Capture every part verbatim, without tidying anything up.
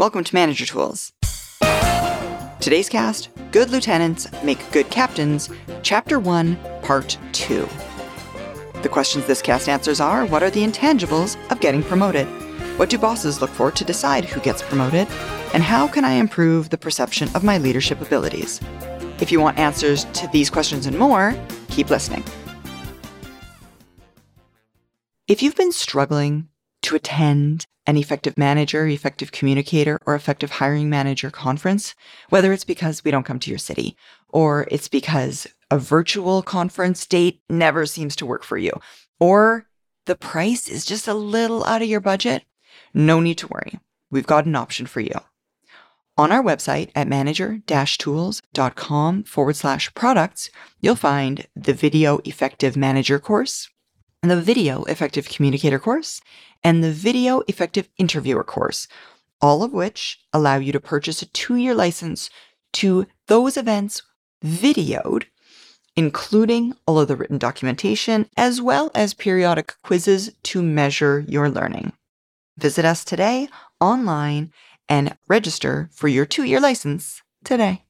Welcome to Manager Tools. Today's cast, Good Lieutenants Make Good Captains, Chapter one, Part two. The questions this cast answers are, what are the intangibles of getting promoted? What do bosses look for to decide who gets promoted? And how can I improve the perception of my leadership abilities? If you want answers to these questions and more, keep listening. If you've been struggling to attend an effective manager, effective communicator, or effective hiring manager conference, whether it's because we don't come to your city, or it's because a virtual conference date never seems to work for you, or the price is just a little out of your budget, no need to worry. We've got an option for you. On our website at manager-tools.com forward slash products, you'll find the Video Effective Manager course, the Video Effective Communicator course, and the Video Effective Interviewer course, all of which allow you to purchase a two-year license to those events videoed, including all of the written documentation, as well as periodic quizzes to measure your learning. Visit us today online and register for your two-year license today.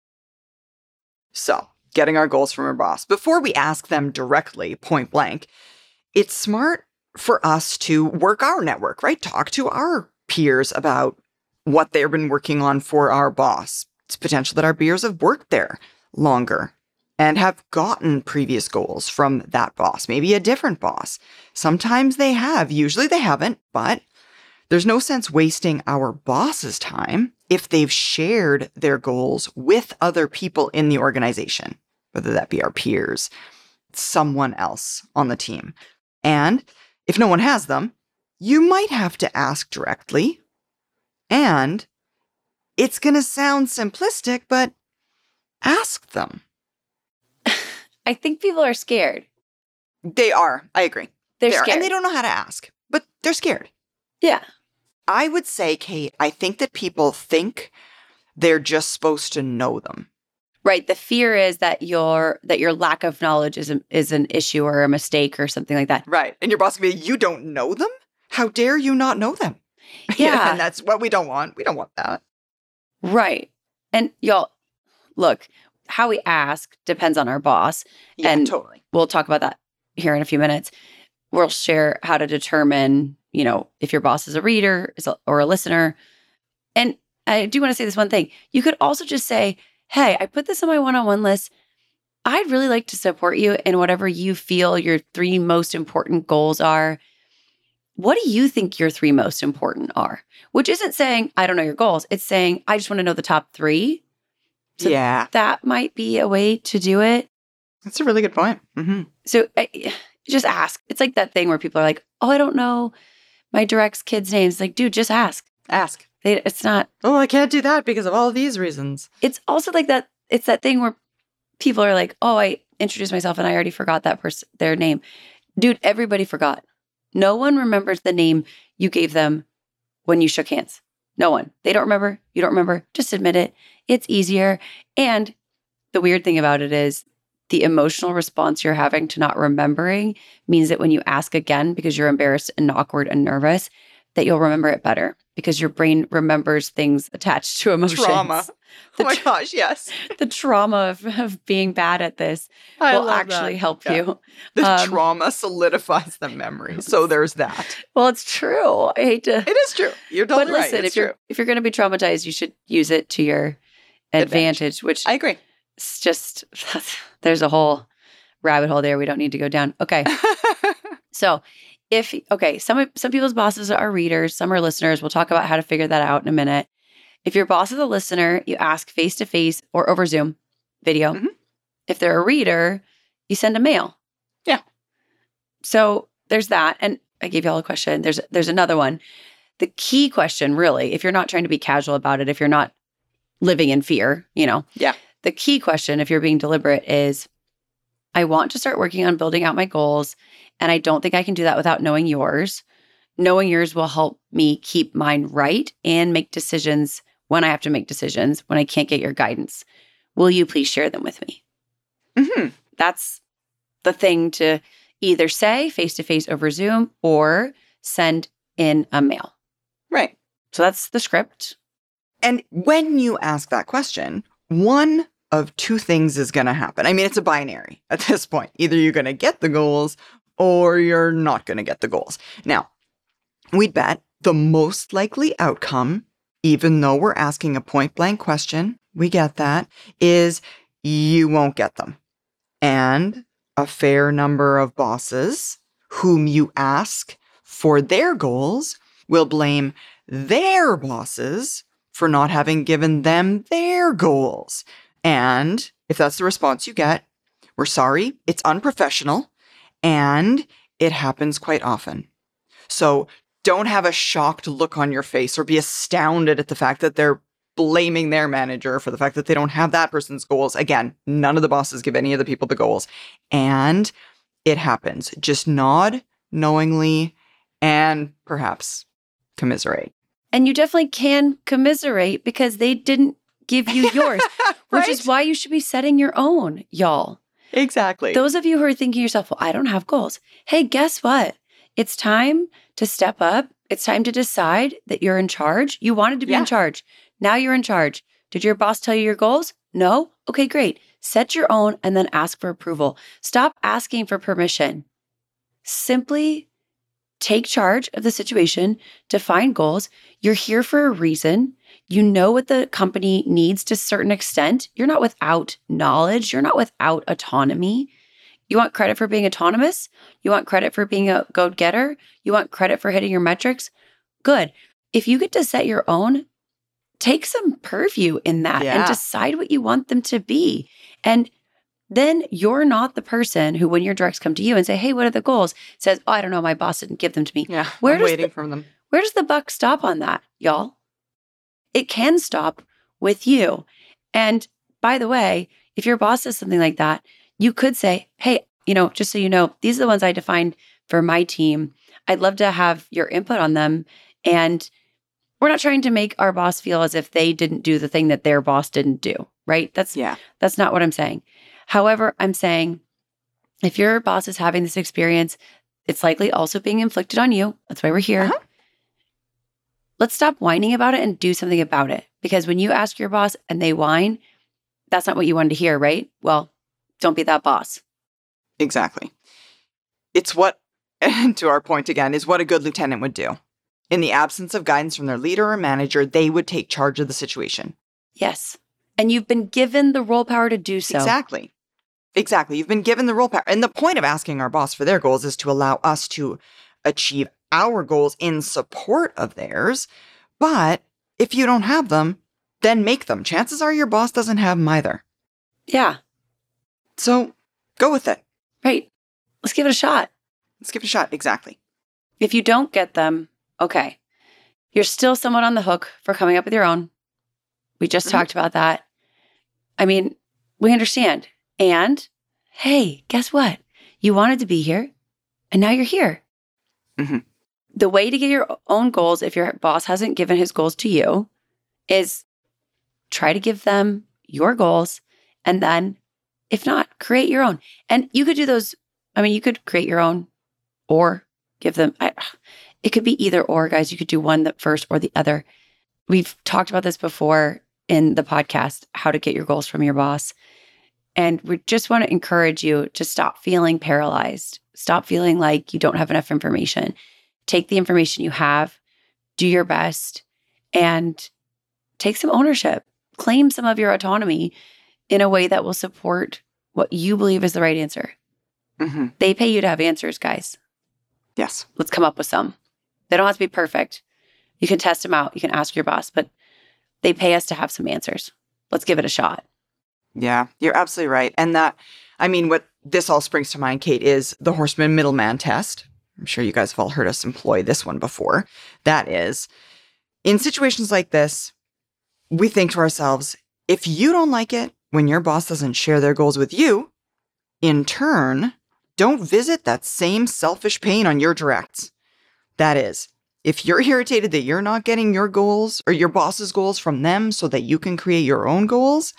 So, getting our goals from our boss. Before we ask them directly, point blank, it's smart for us to work our network, right? Talk to our peers about what they've been working on for our boss. It's potential that our peers have worked there longer and have gotten previous goals from that boss, maybe a different boss. Sometimes they have, usually they haven't, but there's no sense wasting our boss's time if they've shared their goals with other people in the organization, whether that be our peers, someone else on the team. And if no one has them, you might have to ask directly. And it's going to sound simplistic, but ask them. I think people are scared. They are. I agree. They're they are. scared. And they don't know how to ask, but they're scared. Yeah. I would say, Kate, I think that people think they're just supposed to know them. Right. The fear is that your that your lack of knowledge is a, is an issue or a mistake or something like that. Right. And your boss will be, you don't know them? How dare you not know them? Yeah. And that's what we don't want. We don't want that. Right. And y'all, look, how we ask depends on our boss. Yeah, and totally. We'll talk about that here in a few minutes. We'll share how to determine, you know, if your boss is a reader is a, or a listener. And I do want to say this one thing. You could also just say, hey, I put this on my one-on-one list. I'd really like to support you in whatever you feel your three most important goals are. What do you think your three most important are? Which isn't saying, I don't know your goals. It's saying, I just want to know the top three. So yeah. That might be a way to do it. That's a really good point. Mm-hmm. So I, just ask. It's like that thing where people are like, oh, I don't know my direct's kids' names. Like, dude, just ask. Ask. They, it's not. Oh, I can't do that because of all these reasons. It's also like that. It's that thing where people are like, oh, I introduced myself and I already forgot that person, their name. Dude, everybody forgot. No one remembers the name you gave them when you shook hands. No one. They don't remember. You don't remember. Just admit it. It's easier. And the weird thing about it is the emotional response you're having to not remembering means that when you ask again, because you're embarrassed and awkward and nervous, that you'll remember it better because your brain remembers things attached to emotions. Trauma. The oh my tra- gosh, yes. The trauma of, of being bad at this I will love actually that. help Yeah. you. The Um, trauma solidifies the memory. So there's that. Well, it's true. I hate to. It is true. You're totally but listen, right. It's if you're true. if you're going to be traumatized, you should use it to your advantage, Advantage. which I agree. is just there's a whole rabbit hole there we don't need to go down. Okay. So if, okay, some some people's bosses are readers, some are listeners. We'll talk about how to figure that out in a minute. If your boss is a listener, you ask face-to-face or over Zoom video. Mm-hmm. If they're a reader, you send a mail. Yeah. So there's that. And I gave you all a question. There's there's another one. The key question, really, if you're not trying to be casual about it, if you're not living in fear, you know. Yeah. The key question, if you're being deliberate, is I want to start working on building out my goals, and I don't think I can do that without knowing yours. Knowing yours will help me keep mine right and make decisions when I have to make decisions, when I can't get your guidance. Will you please share them with me? Mm-hmm. That's the thing to either say face-to-face over Zoom or send in a mail. Right. So that's the script. And when you ask that question, one of two things is going to happen. I mean, it's a binary at this point. Either you're going to get the goals or you're not going to get the goals. Now, we'd bet the most likely outcome, even though we're asking a point blank question, we get that, is you won't get them. And a fair number of bosses whom you ask for their goals will blame their bosses for not having given them their goals. And if that's the response you get, we're sorry, it's unprofessional, and it happens quite often. So don't have a shocked look on your face or be astounded at the fact that they're blaming their manager for the fact that they don't have that person's goals. Again, none of the bosses give any of the people the goals. And it happens. Just nod knowingly and perhaps commiserate. And you definitely can commiserate because they didn't give you yours, right? Which is why you should be setting your own, y'all. Exactly. Those of you who are thinking to yourself, well, I don't have goals. Hey, guess what? It's time to step up. It's time to decide that you're in charge. You wanted to be yeah. in charge. Now you're in charge. Did your boss tell you your goals? No? Okay, great. Set your own and then ask for approval. Stop asking for permission. Simply take charge of the situation, define goals. You're here for a reason. You know what the company needs to a certain extent. You're not without knowledge. You're not without autonomy. You want credit for being autonomous? You want credit for being a go-getter? You want credit for hitting your metrics? Good. If you get to set your own, take some purview in that yeah. and decide what you want them to be. And then you're not the person who, when your directs come to you and say, hey, what are the goals? Says, oh, I don't know. My boss didn't give them to me. Yeah, where I'm does waiting the, for them. Where does the buck stop on that, y'all? It can stop with you. And by the way, if your boss says something like that, you could say, hey, you know, just so you know, these are the ones I defined for my team. I'd love to have your input on them. And we're not trying to make our boss feel as if they didn't do the thing that their boss didn't do, right? That's yeah. That's not what I'm saying. However, I'm saying if your boss is having this experience, it's likely also being inflicted on you. That's why we're here. Uh-huh. Let's stop whining about it and do something about it. Because when you ask your boss and they whine, that's not what you wanted to hear, right? Well, don't be that boss. Exactly. It's what, and to our point again, is what a good lieutenant would do. In the absence of guidance from their leader or manager, they would take charge of the situation. Yes. And you've been given the role power to do so. Exactly. Exactly. You've been given the role power. And the point of asking our boss for their goals is to allow us to achieve our goals in support of theirs. But if you don't have them, then make them. Chances are your boss doesn't have them either. Yeah. So go with it. Right. Let's give it a shot. Let's give it a shot. Exactly. If you don't get them, okay. You're still somewhat on the hook for coming up with your own. We just mm-hmm. talked about that. I mean, we understand. And hey, guess what? You wanted to be here and now you're here. Mm-hmm. The way to get your own goals, if your boss hasn't given his goals to you, is try to give them your goals. And then if not, create your own. And you could do those. I mean, you could create your own or give them. I, it could be either or, guys. You could do one that first or the other. We've talked about this before in the podcast, how to get your goals from your boss. And we just want to encourage you to stop feeling paralyzed. Stop feeling like you don't have enough information. Take the information you have, do your best, and take some ownership. Claim some of your autonomy in a way that will support what you believe is the right answer. Mm-hmm. They pay you to have answers, guys. Yes. Let's come up with some. They don't have to be perfect. You can test them out. You can ask your boss, but they pay us to have some answers. Let's give it a shot. Yeah, you're absolutely right. And that, I mean, what this all springs to mind, Kate, is the Horstman Middleman test. I'm sure you guys have all heard us employ this one before. That is, in situations like this, we think to ourselves, if you don't like it when your boss doesn't share their goals with you, in turn, don't visit that same selfish pain on your directs. That is, if you're irritated that you're not getting your goals or your boss's goals from them so that you can create your own goals,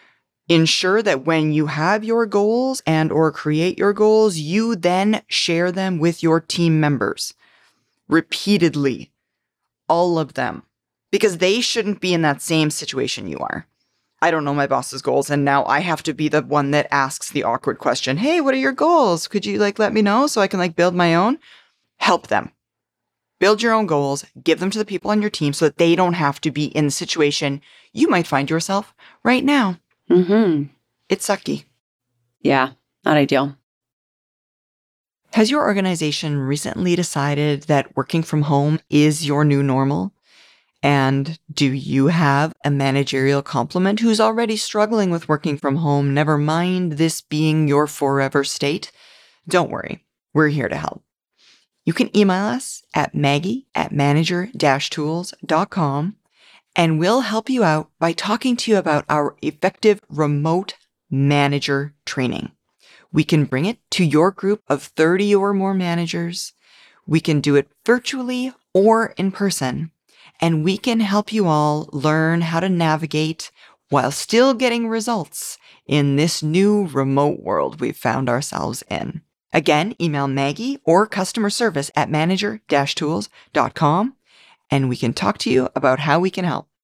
ensure that when you have your goals and or create your goals, you then share them with your team members. Repeatedly. All of them. because they shouldn't be in that same situation you are. I don't know my boss's goals, and now I have to be the one that asks the awkward question. Hey, what are your goals? Could you like let me know so I can like build my own? Help them. Build your own goals, give them to the people on your team so that they don't have to be in the situation you might find yourself right now. Mm-hmm. It's sucky. Yeah, not ideal. Has your organization recently decided that working from home is your new normal? And do you have a managerial complement who's already struggling with working from home, never mind this being your forever state? Don't worry, we're here to help. You can email us at maggie at manager dash tools dot com, and we'll help you out by talking to you about our effective remote manager training. We can bring it to your group of thirty or more managers. We can do it virtually or in person, and we can help you all learn how to navigate while still getting results in this new remote world we've found ourselves in. Again, email Maggie or customer service at manager dash tools dot com, and we can talk to you about how we can help.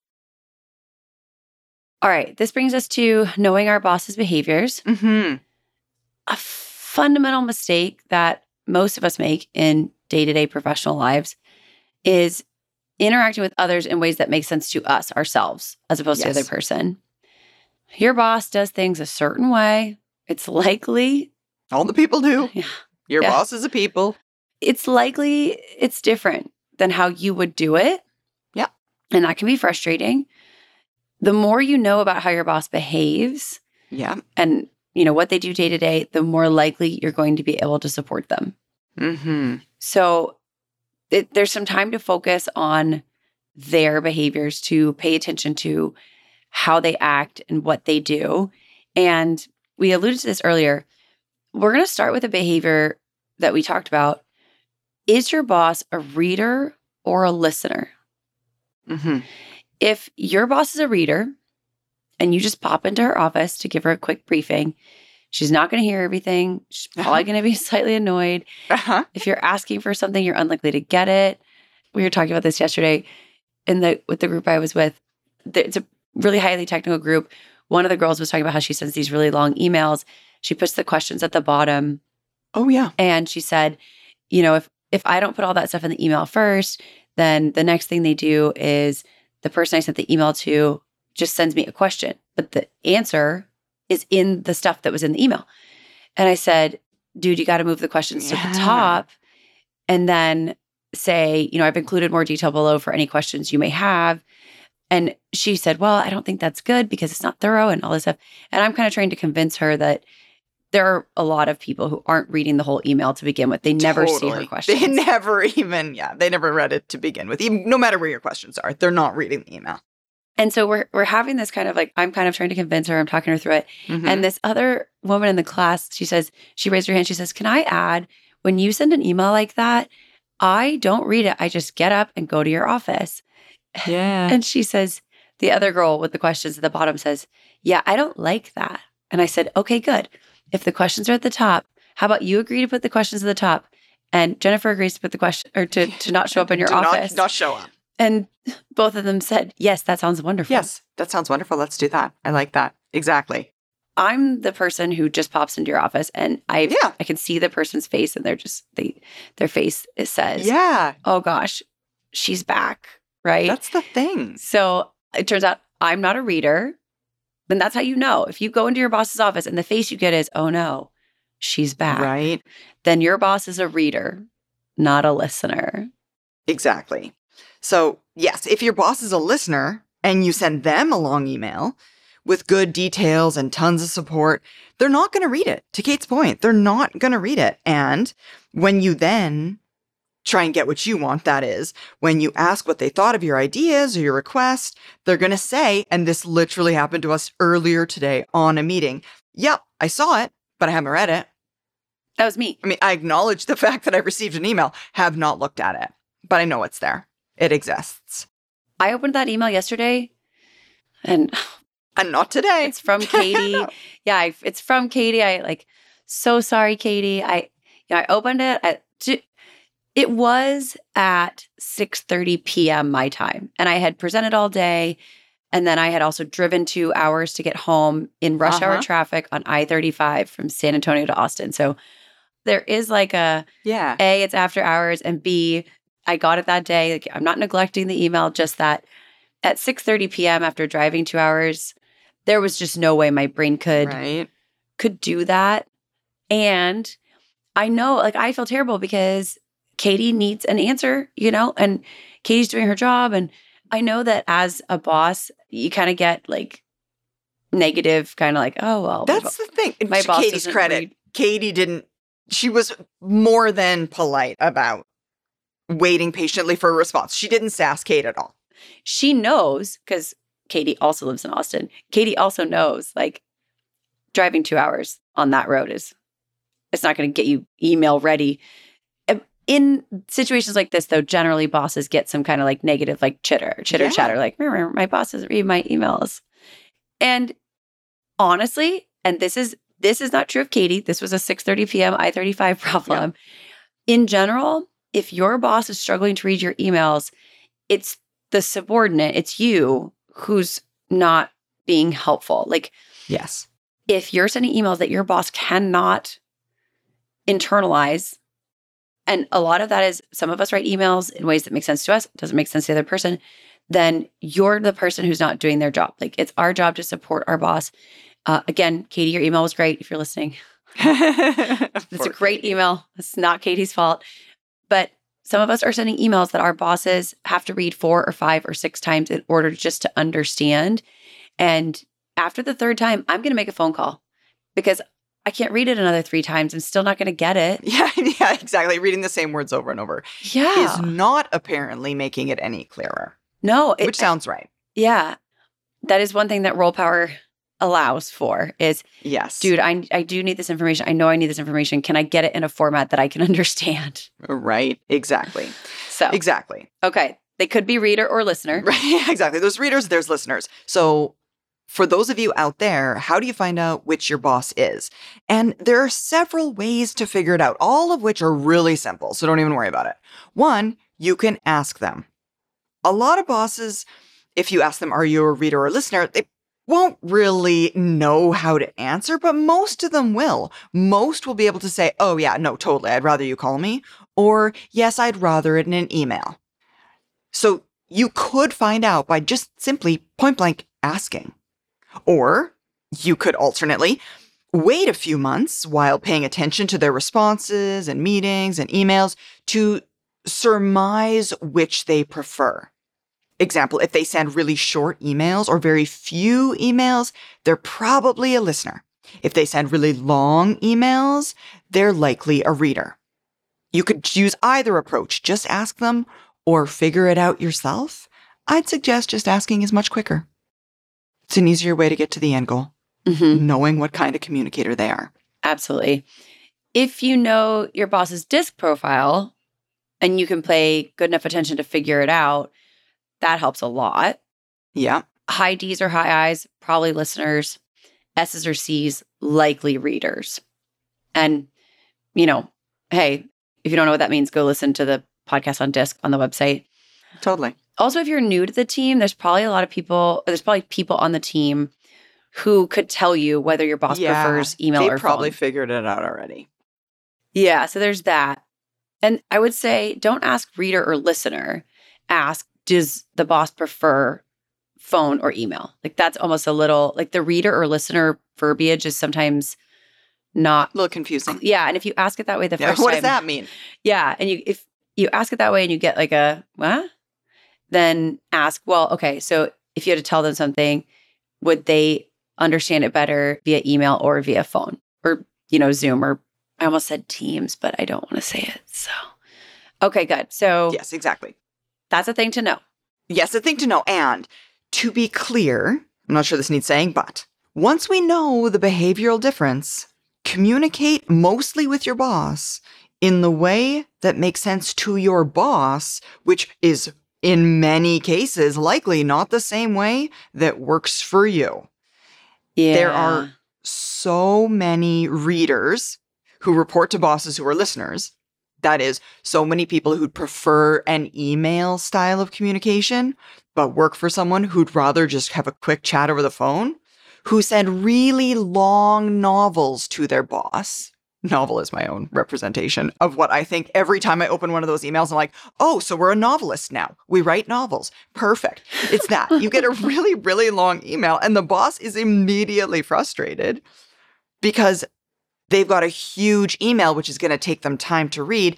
All right. This brings us to knowing our boss's behaviors. Mm-hmm. A fundamental mistake that most of us make in day-to-day professional lives is interacting with others in ways that make sense to us, ourselves, as opposed Yes. to the other person. Your boss does things a certain way. It's likely, All the people do. yeah, Your Yeah. boss is a people. it's likely it's different than how you would do it. Yeah. And that can be frustrating. The more you know about how your boss behaves Yeah. and you know what they do day to day, the more likely you're going to be able to support them. Mm-hmm. So it, there's some time to focus on their behaviors, to pay attention to how they act and what they do. And we alluded to this earlier. We're going to start with a behavior that we talked about. Is your boss a reader or a listener? Mm-hmm. If your boss is a reader and you just pop into her office to give her a quick briefing, she's not going to hear everything. She's probably going to be slightly annoyed. Uh-huh. If you're asking for something, you're unlikely to get it. We were talking about this yesterday in the with the group I was with. It's a really highly technical group. One of the girls was talking about how she sends these really long emails. She puts the questions at the bottom. Oh, yeah. And she said, you know, if if I don't put all that stuff in the email first, then the next thing they do is the person I sent the email to just sends me a question, but the answer is in the stuff that was in the email. And I said, dude, you got to move the questions Yeah. to the top and then say, you know, I've included more detail below for any questions you may have. And she said, well, I don't think that's good because it's not thorough and all this stuff. And I'm kind of trying to convince her that there are a lot of people who aren't reading the whole email to begin with. They never see Totally. her questions. They never even, yeah, they never read it to begin with. Even, no matter where your questions are, they're not reading the email. And so we're we're having this kind of like, I'm kind of trying to convince her, I'm talking her through it. Mhm. And this other woman in the class, she says, she raised her hand, she says, can I add, when you send an email like that, I don't read it. I just get up and go to your office. Yeah. And she says, the other girl with the questions at the bottom says, yeah, I don't like that. And I said, okay, good. If the questions are at the top, how about you agree to put the questions at the top? And Jennifer agrees to put the question or to, to not show up in your Do office. Not, not show up. And both of them said, yes, that sounds wonderful. Yes, that sounds wonderful. Let's do that. I like that. Exactly. I'm the person who just pops into your office and I Yeah. I can see the person's face and they're just they their face it says, Yeah, oh gosh, she's back, right? that's the thing. So it turns out I'm not a reader. Then that's how you know. If you go into your boss's office and the face you get is, oh no, she's back. Right? Then your boss is a reader, not a listener. Exactly. So, yes, if your boss is a listener and you send them a long email with good details and tons of support, they're not going to read it. To Kate's point, they're not going to read it. And when you then try and get what you want, that is, when you ask what they thought of your ideas or your request, they're going to say, and this literally happened to us earlier today on a meeting, yep, I saw it, but I haven't read it. That was me. I mean, I acknowledge the fact that I received an email, have not looked at it, but I know it's there. It exists. I opened that email yesterday and And not today. it's from Katie. No. Yeah, I, it's from Katie. I like, so sorry, Katie. I, you know, I opened it. I, It was at six thirty p.m. my time. And I had presented all day. And then I had also driven two hours to get home in rush Uh-huh. hour traffic on I thirty-five from San Antonio to Austin. So there is like a, Yeah. A, it's after hours, and B, I got it that day. Like, I'm not neglecting the email, just that at six thirty p.m. after driving two hours, there was just no way my brain could Right. could do that. And I know, like, I feel terrible because Katie needs an answer, you know, and Katie's doing her job. And I know that as a boss, you kind of get like negative, kind of like, oh, well. my That's bo- the thing. my To boss Katie's doesn't credit, read. Katie didn't, she was more than polite about waiting patiently for a response. She didn't sass Kate at all. She knows, because Katie also lives in Austin. Katie also knows, like, driving two hours on that road is, it's not going to get you email ready. In situations like this, though, generally bosses get some kind of like negative, like chitter, chitter Yeah. chatter, like, "Meow, my boss doesn't read my emails." And honestly, and this is this is not true of Katie. This was a six thirty p.m. I thirty-five problem. In general, if your boss is struggling to read your emails, it's the subordinate, it's you who's not being helpful. Like, Yes. if you're sending emails that your boss cannot internalize, and a lot of that is some of us write emails in ways that make sense to us, doesn't make sense to the other person, then you're the person who's not doing their job. Like, it's our job to support our boss. Uh, again, Katie, your email was great if you're listening. It's a great email. It's not Katie's fault. But some of us are sending emails that our bosses have to read four or five or six times in order just to understand. And after the third time, I'm going to make a phone call because I can't read it another three times. I'm still not going to get it. Yeah, yeah, exactly. Reading the same words over and over Yeah. is not apparently making it any clearer, No. It, which sounds right. yeah. That is one thing that Roll Power allows for is, Yes. dude, I, I do need this information. I know I need this information. Can I get it in a format that I can understand? Right. Exactly. So, Exactly. okay. They could be reader or listener. Right. Exactly. There's readers, there's listeners. So for those of you out there, how do you find out which your boss is? And there are several ways to figure it out, all of which are really simple. So don't even worry about it. One, you can ask them. A lot of bosses, if you ask them, are you a reader or listener? They won't really know how to answer, but most of them will. Most will be able to say, oh yeah, no, totally. I'd rather you call me. Or yes, I'd rather it in an email. So you could find out by just simply point blank asking. Or you could alternately wait a few months while paying attention to their responses and meetings and emails to surmise which they prefer. Example, if they send really short emails or very few emails, they're probably a listener. If they send really long emails, they're likely a reader. You could use either approach. Just ask them or figure it out yourself. I'd suggest just asking is much quicker. It's an easier way to get to the end goal, Mm-hmm. knowing what kind of communicator they are. Absolutely. If you know your boss's disc profile and you can pay good enough attention to figure it out, that helps a lot. Yeah. High D's or high I's, probably listeners. S's or C's, likely readers. And, you know, hey, if you don't know what that means, go listen to the podcast on disc on the website. Totally. Also, if you're new to the team, there's probably a lot of people, there's probably people on the team who could tell you whether your boss Yeah, prefers email they or probably phone. figured it out already. Yeah, so there's that. And I would say don't ask reader or listener. Ask, does the boss prefer phone or email? Like that's almost a little, like the reader or listener verbiage is sometimes not. A little confusing. Yeah, and if you ask it that way the Yeah, first what time. does that mean? Yeah, and you if you ask it that way and you get like a, what? Then ask, well, okay, so if you had to tell them something, would they understand it better via email or via phone or, you know, Zoom or I almost said Teams, but I don't want to say it. So, okay, good. So Yes, exactly. that's a thing to know. Yes, a thing to know. And to be clear, I'm not sure this needs saying, but once we know the behavioral difference, communicate mostly with your boss in the way that makes sense to your boss, which is in many cases likely not the same way that works for you. Yeah. There are so many readers who report to bosses who are listeners, That is so many people who'd prefer an email style of communication, but work for someone who'd rather just have a quick chat over the phone, who send really long novels to their boss. Novel is my own representation of what I think every time I open one of those emails. I'm like, oh, so we're a novelist now. We write novels. Perfect. It's that. You get a really, really long email and the boss is immediately frustrated because they've got a huge email, which is going to take them time to read.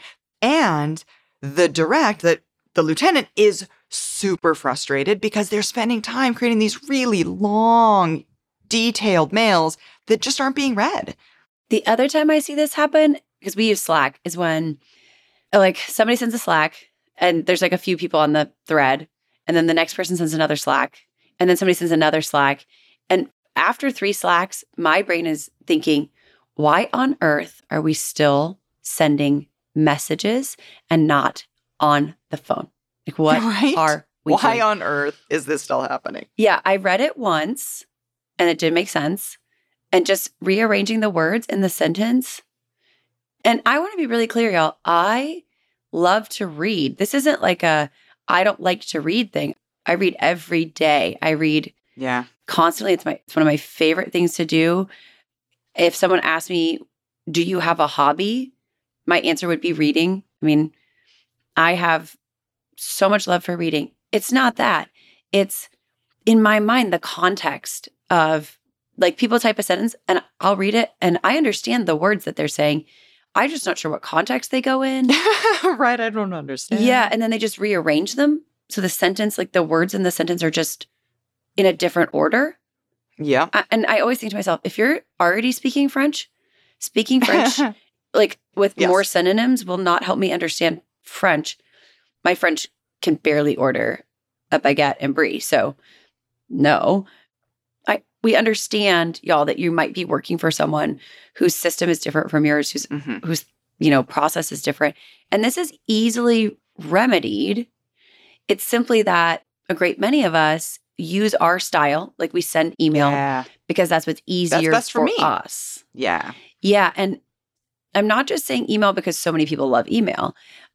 And the direct, that the lieutenant is super frustrated because they're spending time creating these really long, detailed mails that just aren't being read. The other time I see this happen, because we use Slack, is when like somebody sends a Slack and there's like a few people on the thread, and then the next person sends another Slack, and then somebody sends another Slack. And after three Slacks, my brain is thinking, why on earth are we still sending messages and not on the phone? Like, what Right? are we Why doing? on earth is this still happening? Yeah, I read it once and it did make sense. And just rearranging the words in the sentence. And I want to be really clear, y'all. I love to read. This isn't like a I don't like to read thing. I read every day. I read Yeah. constantly. It's my it's one of my favorite things to do. If someone asks me, do you have a hobby? My answer would be reading. I mean, I have so much love for reading. It's not that. It's in my mind, the context of like people type a sentence and I'll read it and I understand the words that they're saying. I'm just not sure what context they go in. Right. I don't understand. Yeah. And then they just rearrange them. So the sentence, like the words in the sentence are just in a different order. Yeah. I, and I always think to myself, if you're already speaking French, speaking French, like with Yes. more synonyms will not help me understand French. My French can barely order a baguette and brie. So no. I, we understand, y'all, that you might be working for someone whose system is different from yours, whose, Mm-hmm. whose, you know, process is different. And this is easily remedied. It's simply that a great many of us use our style, like we send email Yeah. because that's what's easier best for for me. us. Yeah. Yeah. And I'm not just saying email because so many people love email.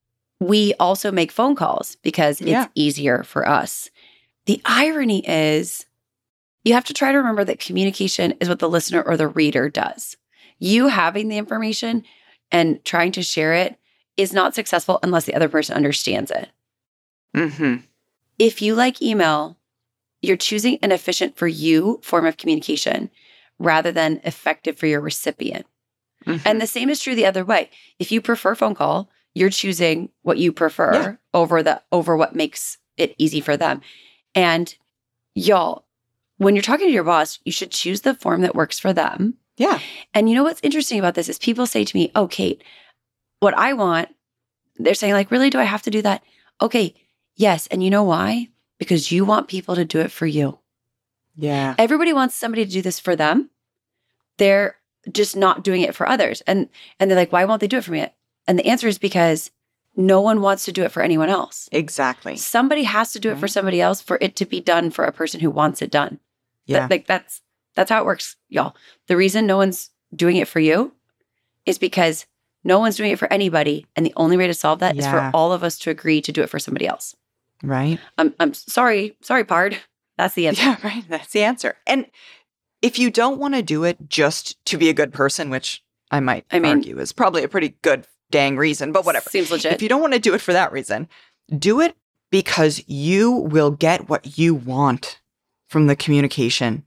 We also make phone calls because it's Yeah. easier for us. The irony is, you have to try to remember that communication is what the listener or the reader does. You having the information and trying to share it is not successful unless the other person understands it. Mm-hmm. If you like email, you're choosing an efficient for you form of communication rather than effective for your recipient. Mm-hmm. And the same is true the other way. If you prefer phone call, you're choosing what you prefer Yeah. over the over what makes it easy for them. And y'all, when you're talking to your boss, you should choose the form that works for them. Yeah. And you know what's interesting about this is people say to me, oh, Kate, what I want, they're saying like, really, do I have to do that? Okay, yes. And you know why? Because you want people to do it for you. Yeah. Everybody wants somebody to do this for them. They're just not doing it for others. And and they're like, why won't they do it for me? And the answer is because no one wants to do it for anyone else. Exactly. Somebody has to do it for Right. somebody else for it to be done for a person who wants it done. Yeah. That- like that's that's how it works, y'all. The reason no one's doing it for you is because no one's doing it for anybody. And the only way to solve that is Yeah. for all of us to agree to do it for somebody else. Right. I'm I'm sorry, sorry, Pard. That's the answer. Yeah, right. That's the answer. And if you don't want to do it just to be a good person, which I might I mean- argue is probably a pretty good dang reason, but whatever. Seems legit. If you don't want to do it for that reason, do it because you will get what you want from the communication.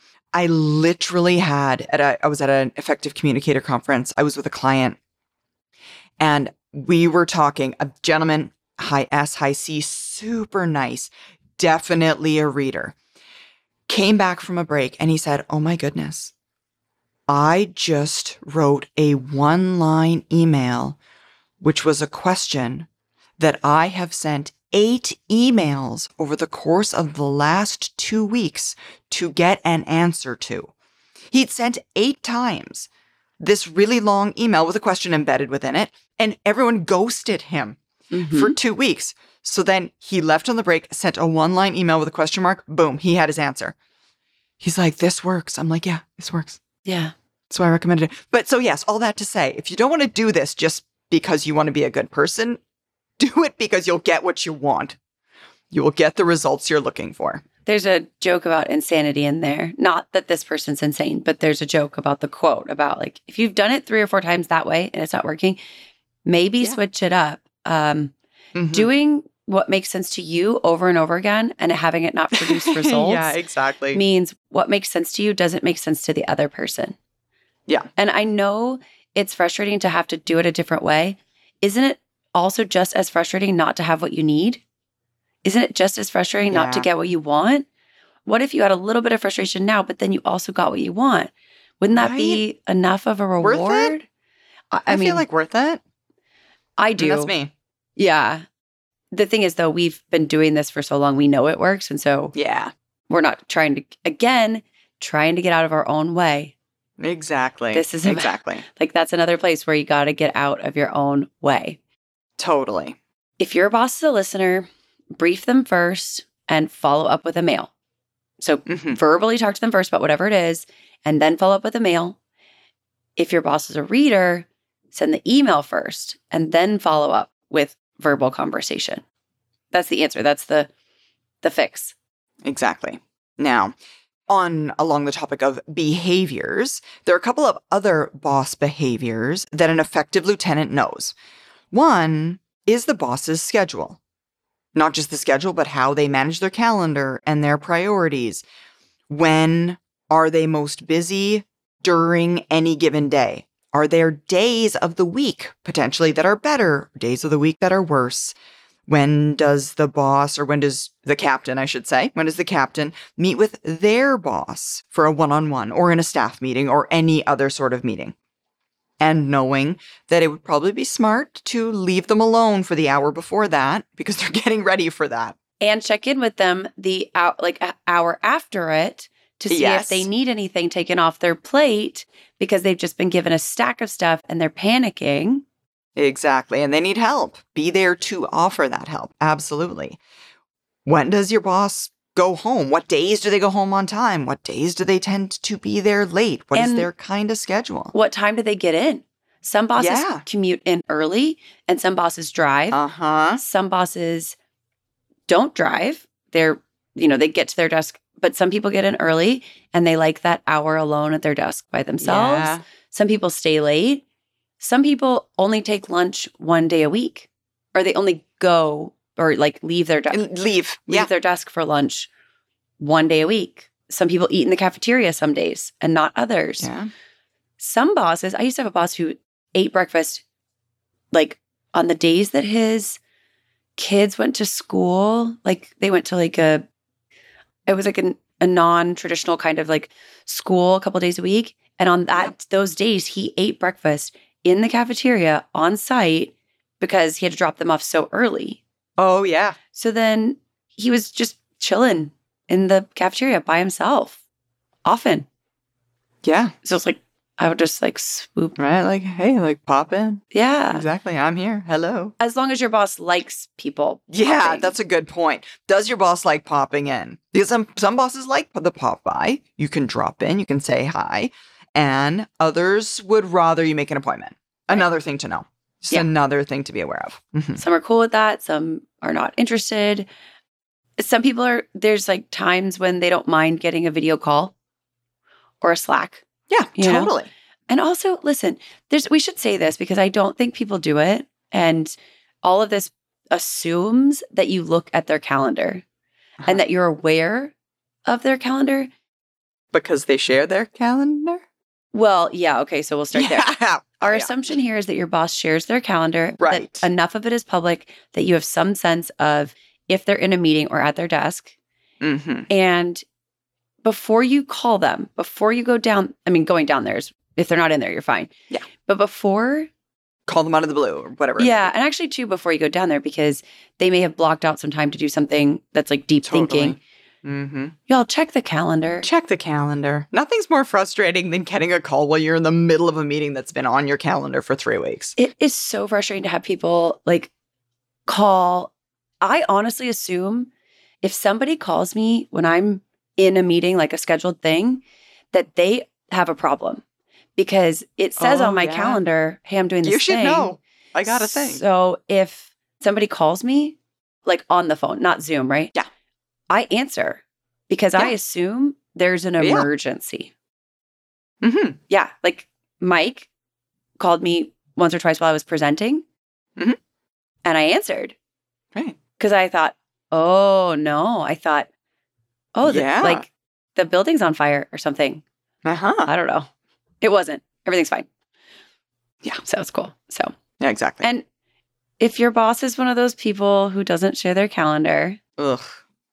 I literally had at a I was at an effective communicator conference. I was with a client and we were talking, a gentleman, high S, high C, super nice, definitely a reader. Came back from a break and he said, "Oh my goodness. I just wrote a one-line email, which was a question that I have sent eight emails over the course of the last two weeks to get an answer to." He'd sent eight times this really long email with a question embedded within it, and everyone ghosted him Mhm. for two weeks. So then he left on the break, sent a one-line email with a question mark. Boom, he had his answer. He's like, "This works." I'm like, "Yeah, this works." Yeah. So I recommended it. But so yes, all that to say, if you don't want to do this just because you want to be a good person. Do it because you'll get what you want. You will get the results you're looking for. There's a joke about insanity in there. Not that this person's insane, but there's a joke about the quote about like, if you've done it three or four times that way and it's not working, maybe yeah. switch it up. Um, mm-hmm. Doing what makes sense to you over and over again and having it not produce results yeah, exactly. means what makes sense to you doesn't make sense to the other person. Yeah. And I know it's frustrating to have to do it a different way. Isn't it also just as frustrating not to have what you need? Isn't it just as frustrating yeah. not to get what you want? What if you had a little bit of frustration now, but then you also got what you want? Wouldn't that right? be enough of a reward? Worth it? I, I, I mean, feel like worth it. I do. And that's me. Yeah. The thing is, though, we've been doing this for so long, we know it works. And so yeah, we're not trying to, again, trying to get out of our own way. Exactly. This is exactly. About, like, that's another place where you got to get out of your own way. Totally. If your boss is a listener, brief them first and follow up with a mail. So mm-hmm. verbally talk to them first about whatever it is, and then follow up with a mail. If your boss is a reader, send the email first and then follow up with verbal conversation. That's the answer. That's the the fix. Exactly. Now, on along the topic of behaviors, there are a couple of other boss behaviors that an effective lieutenant knows. One is the boss's schedule. Not just the schedule, but how they manage their calendar and their priorities. When are they most busy during any given day? Are there days of the week potentially that are better, days of the week that are worse? When does the boss, or when does the captain, I should say, when does the captain meet with their boss for a one-on-one or in a staff meeting or any other sort of meeting? And knowing that it would probably be smart to leave them alone for the hour before that because they're getting ready for that. And check in with them the hour, like an hour after it to see yes. if they need anything taken off their plate because they've just been given a stack of stuff and they're panicking. Exactly. And they need help. Be there to offer that help. Absolutely. When does your boss go home? What days do they go home on time? What days do they tend to be there late? What and is their kind of schedule? What time do they get in? Some bosses yeah. commute in early and some bosses drive. Uh-huh. Some bosses don't drive. They're, you know, they get to their desk, but some people get in early and they like that hour alone at their desk by themselves. Yeah. Some people stay late. Some people only take lunch one day a week, or they only go or like leave their desk. Leave. Leave yeah. their desk for lunch one day a week. Some people eat in the cafeteria some days and not others. Yeah. Some bosses, I used to have a boss who ate breakfast like on the days that his kids went to school. Like they went to like a, it was like a, a non-traditional kind of like school a couple days a week. And on that, yeah. those days he ate breakfast in the cafeteria on site because he had to drop them off so early. Oh, yeah. So then he was just chilling in the cafeteria by himself often. Yeah. So it's like, I would just like swoop. Right? Like, hey, like pop in. Yeah. Exactly. I'm here. Hello. As long as your boss likes people. Yeah, popping. That's a good point. Does your boss like popping in? Because some, some bosses like the pop by. You can drop in. You can say hi. And others would rather you make an appointment. Right. Another thing to know. Just yeah. another thing to be aware of. Mm-hmm. Some are cool with that. Some are not interested. Some people are, there's like times when they don't mind getting a video call or a Slack. Yeah, totally. Know? And also, listen, there's we should say this because I don't think people do it. And all of this assumes that you look at their calendar uh-huh. and that you're aware of their calendar. Because they share their calendar? Well, yeah. Okay. So we'll start yeah. there. Our yeah. assumption here is that your boss shares their calendar. Right. That enough of it is public that you have some sense of if they're in a meeting or at their desk. Mm-hmm. And before you call them, before you go down, I mean, going down there is, if they're not in there, you're fine. Yeah. But before. Call them out of the blue or whatever. Yeah. And actually, too, before you go down there, because they may have blocked out some time to do something that's like deep totally. thinking. Mm-hmm. Y'all check the calendar. Check the calendar. Nothing's more frustrating than getting a call while you're in the middle of a meeting that's been on your calendar for three weeks. It is so frustrating to have people like call. I honestly assume if somebody calls me when I'm in a meeting, like a scheduled thing, that they have a problem because it says oh, on my yeah. calendar, hey, I'm doing this you should thing. know. I got a thing. So if somebody calls me, like on the phone, not Zoom, right? Yeah. I answer because Yeah. I assume there's an Yeah. emergency. Mm-hmm. Yeah. Like Mike called me once or twice while I was presenting. Mhm. And I answered Right. because I thought, oh, no. I thought, oh, the, Yeah. like the building's on fire or something. Uh-huh. I don't know. It wasn't. Everything's fine. Yeah. So it's cool. So, Yeah, exactly. and if your boss is one of those people who doesn't share their calendar, Ugh.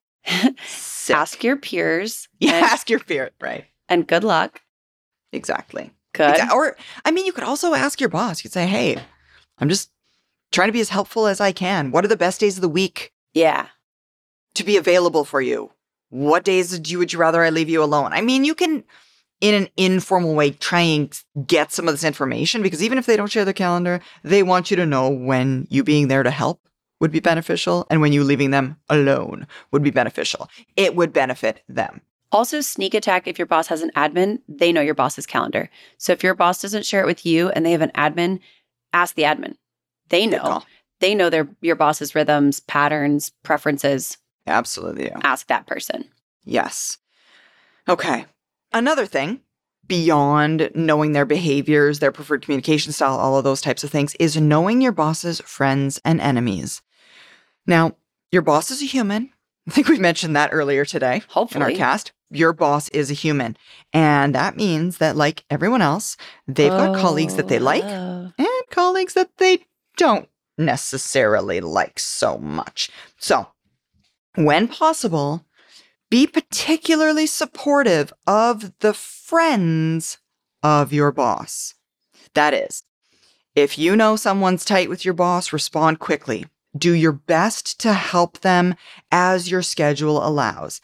Sick. ask your peers. Yeah, and, ask your peer. Right. and good luck. Exactly. Good. Exa- Or, I mean, you could also ask your boss. You could say, hey, I'm just trying to be as helpful as I can. What are the best days of the week Yeah. to be available for you? What days would you, would you rather I leave you alone? I mean, you can, in an informal way, try and get some of this information, because even if they don't share their calendar, they want you to know when you being there to help would be beneficial and when you leaving them alone would be beneficial. It would benefit them. Also, sneak attack if your boss has an admin, they know your boss's calendar. So if your boss doesn't share it with you and they have an admin, ask the admin. They Good know. call. They know their your boss's rhythms, patterns, preferences. Absolutely. Yeah. Ask that person. Yes. Okay. Another thing beyond knowing their behaviors, their preferred communication style, all of those types of things, is knowing your boss's friends and enemies. Now, your boss is a human. I think we mentioned that earlier today Hopefully. in our cast. Your boss is a human. And that means that, like everyone else, they've got colleagues that they like Oh. and colleagues that they don't necessarily like so much. So, when possible, be particularly supportive of the friends of your boss. That is, if you know someone's tight with your boss, respond quickly. Do your best to help them as your schedule allows.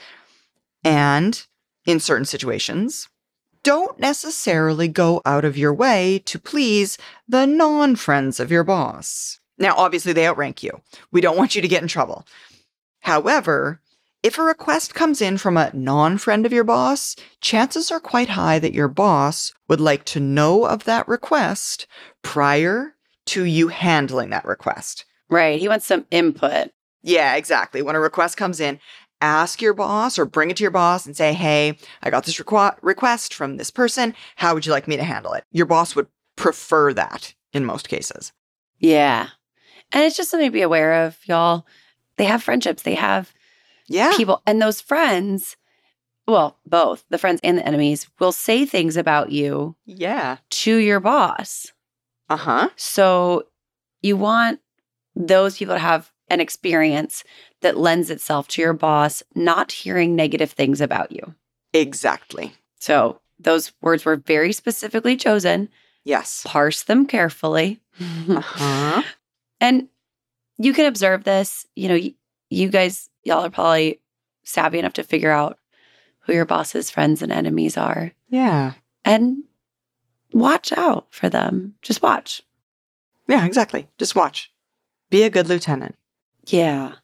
And in certain situations, don't necessarily go out of your way to please the non-friends of your boss. Now, obviously, they outrank you. We don't want you to get in trouble. However, if a request comes in from a non-friend of your boss, chances are quite high that your boss would like to know of that request prior to you handling that request. Right. He wants some input. Yeah, exactly. When a request comes in, ask your boss or bring it to your boss and say, hey, I got this requ- request from this person. How would you like me to handle it? Your boss would prefer that in most cases. Yeah. And it's just something to be aware of, y'all. They have friendships. They have Yeah. people. And those friends, well, both the friends and the enemies, will say things about you Yeah. to your boss. Uh-huh. So you want those people to have an experience that lends itself to your boss not hearing negative things about you. Exactly. So those words were very specifically chosen. Yes. Parse them carefully. Uh-huh. And you can observe this. You know, y- you guys, y'all are probably savvy enough to figure out who your boss's friends and enemies are. Yeah. And watch out for them. Just watch. Yeah, exactly. Just watch. Be a good lieutenant. Yeah.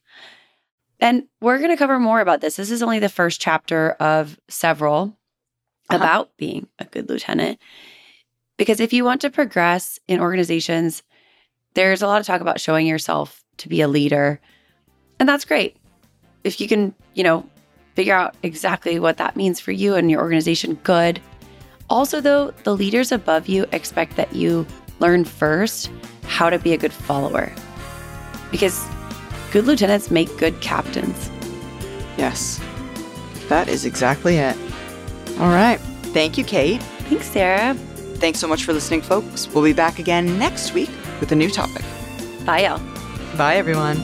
And we're going to cover more about this. This is only the first chapter of several Uh-huh. about being a good lieutenant. Because if you want to progress in organizations, there's a lot of talk about showing yourself to be a leader. And that's great. If you can, you know, figure out exactly what that means for you and your organization, good. Also, though, the leaders above you expect that you learn first how to be a good follower. Because good lieutenants make good captains. Yes. That is exactly it. All right. Thank you, Kate. Thanks, Sarah. Thanks so much for listening, folks. We'll be back again next week with a new topic. Bye, y'all. Bye, everyone.